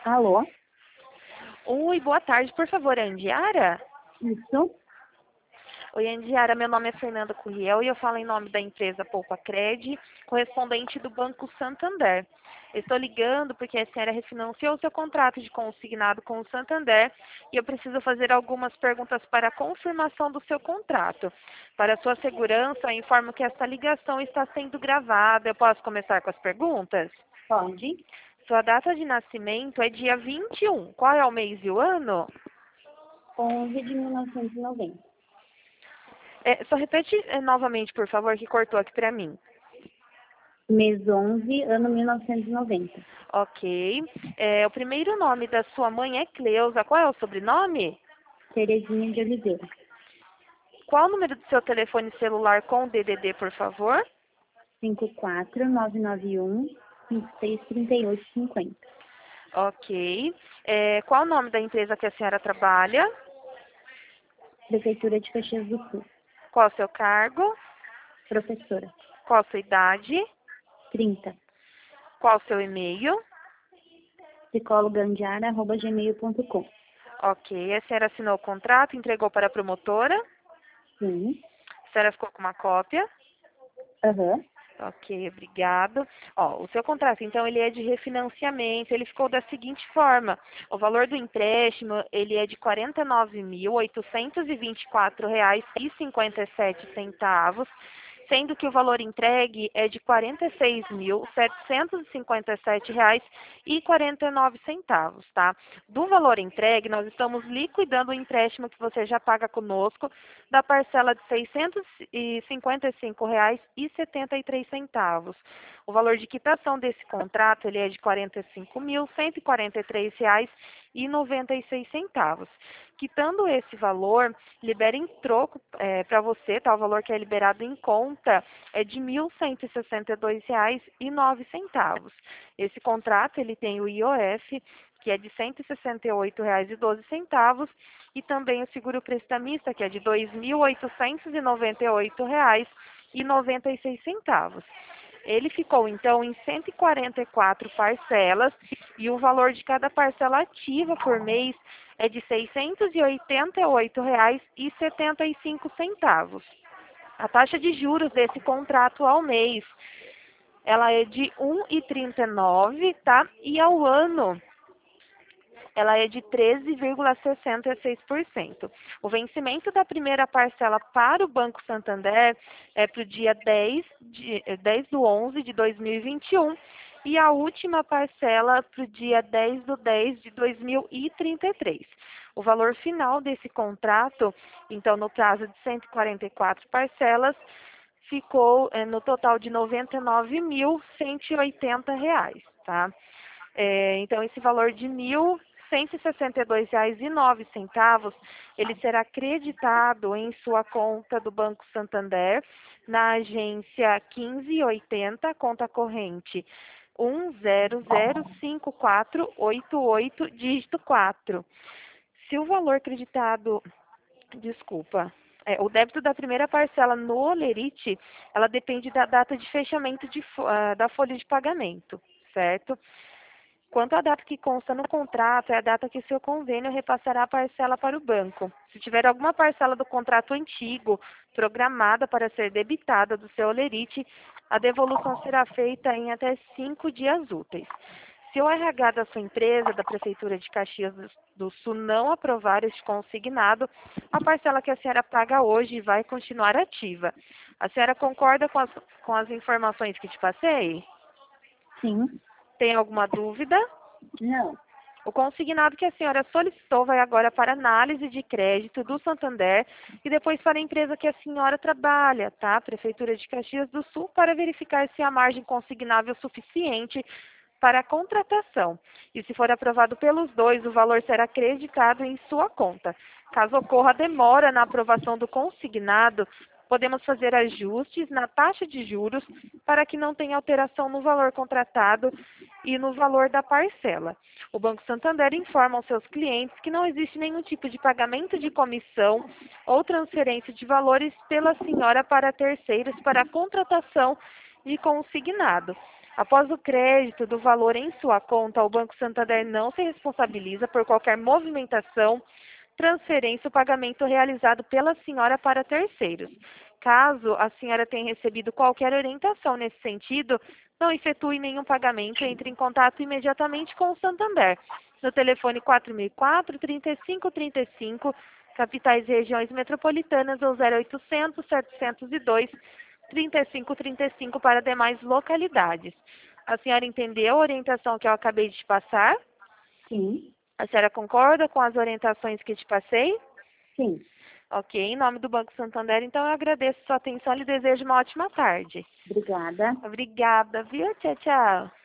Alô? Oi, boa tarde, por favor, Andiara? Isso? Oi, Andiara, meu nome é Fernanda Curriel e eu falo em nome da empresa Poupa Cred, correspondente do Banco Santander. Estou ligando porque a senhora refinanciou seu contrato de consignado com o Santander e eu preciso fazer algumas perguntas para a confirmação do seu contrato. Para sua segurança, eu informo que esta ligação está sendo gravada. Eu posso começar com as perguntas? Pode. Sua data de nascimento é dia 21. Qual é o mês e o ano? 11 de 1990. Só repete novamente, por favor, que cortou aqui para mim. Mês 11, ano 1990. Ok. O primeiro nome da sua mãe é Cleusa. Qual é o sobrenome? Terezinha de Oliveira. Qual o número do seu telefone celular com DDD, por favor? 54991 563850. Ok. Qual o nome da empresa que a senhora trabalha? Prefeitura de Caxias do Sul. Qual o seu cargo? Professora. Qual a sua idade? 30. Qual o seu e-mail? psicólogaandiara@gmail.com. Ok. A senhora assinou o contrato, entregou para a promotora? Sim. A senhora ficou com uma cópia? Aham. Ok, obrigado. Ó, o seu contrato, então, ele é de refinanciamento, ele ficou da seguinte forma. O valor do empréstimo, ele é de R$ 49.824,57, sendo que o valor entregue é de R$ 46.757,49, tá? Do valor entregue, nós estamos liquidando o empréstimo que você já paga conosco, da parcela de R$ 655,73. O valor de quitação desse contrato ele é de R$ 45.143,96. Quitando esse valor, libera em troco para você, tá? O valor que é liberado em conta é de R$ 1.162,09. Esse contrato ele tem o IOF, que é de R$ 168,12, e também o seguro prestamista, que é de R$ 2.898,96. Ele ficou, então, em 144 parcelas e o valor de cada parcela ativa por mês é de R$ 688,75. A taxa de juros desse contrato ao mês, ela é de 1,39, tá? E ao ano, ela é de 13,66%. O vencimento da primeira parcela para o Banco Santander é para o dia 10 do 11 de 2021 e a última parcela para o dia 10 do 10 de 2033. O valor final desse contrato, então, no prazo de 144 parcelas, ficou no total de R$ 99.180, tá? Então, esse valor de R$ 1.162,09, ele será creditado em sua conta do Banco Santander, na agência 1580, conta corrente 1005488, dígito 4. Se o valor creditado, desculpa, o débito da primeira parcela no Olerite, ela depende da data de fechamento da folha de pagamento, certo? Quanto à data que consta no contrato, é a data que o seu convênio repassará a parcela para o banco. Se tiver alguma parcela do contrato antigo programada para ser debitada do seu Olerite, a devolução será feita em até 5 dias úteis. Se o RH da sua empresa, da Prefeitura de Caxias do Sul, não aprovar este consignado, a parcela que a senhora paga hoje vai continuar ativa. A senhora concorda com as informações que te passei? Sim. Tem alguma dúvida? Não. O consignado que a senhora solicitou vai agora para análise de crédito do Santander e depois para a empresa que a senhora trabalha, tá? Prefeitura de Caxias do Sul, para verificar se há margem consignável suficiente para a contratação. E se for aprovado pelos dois, o valor será creditado em sua conta. Caso ocorra demora na aprovação do consignado, podemos fazer ajustes na taxa de juros para que não tenha alteração no valor contratado e no valor da parcela. O Banco Santander informa aos seus clientes que não existe nenhum tipo de pagamento de comissão ou transferência de valores pela senhora para terceiros para a contratação de consignado. Após o crédito do valor em sua conta, o Banco Santander não se responsabiliza por qualquer movimentação, transferência ou pagamento realizado pela senhora para terceiros. Caso a senhora tenha recebido qualquer orientação nesse sentido, não efetue nenhum pagamento e entre em contato imediatamente com o Santander. No telefone 4004-3535, capitais e regiões metropolitanas, ou 0800-702-3535 para demais localidades. A senhora entendeu a orientação que eu acabei de te passar? Sim. A senhora concorda com as orientações que te passei? Sim. Ok, em nome do Banco Santander, então eu agradeço sua atenção e lhe desejo uma ótima tarde. Obrigada. Obrigada, viu? Tchau, tchau.